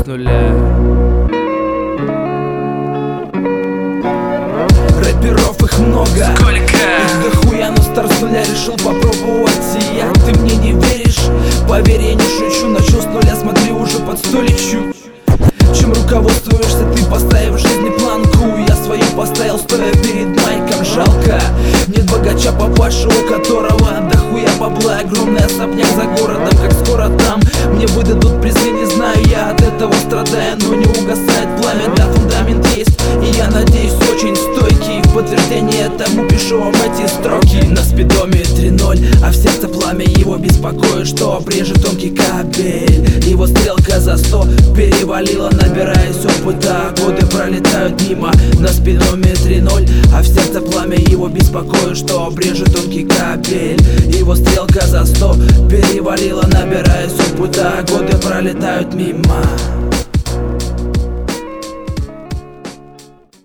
нуля. Рэперов их много, Сколько? их дохуя, но старт с нуля решил попробовать и я. Ты мне не веришь? Поверь, я не шучу. Начал с нуля, смотри, уже под 100 лечу. Чем руководствуешься ты, поставив в жизни планку? Я свою поставил, стоя перед майком. Жалко, нет богача папаша, у которого дохуя бабла, огромный особняк за городом. Как скоро там мне выдадут призы, не знаю, я от этого страдаю, но не угасает пламя. Да, фундамент есть, и я надеюсь, очень стойкий. В подтверждение этому пишу вам эти строки. На спидометре 0, а в сердце пламя его беспокоит, что обрежет тонкий кабель. Его стрелка за 100 перевалила, набираясь опыта, годы пролетают мимо. На спидометре 0, а в сердце пламя его беспокоит, что обрежет тонкий кабель. Его стрелка за 100 перевалила, набираясь опыта, годы пролетают мимо.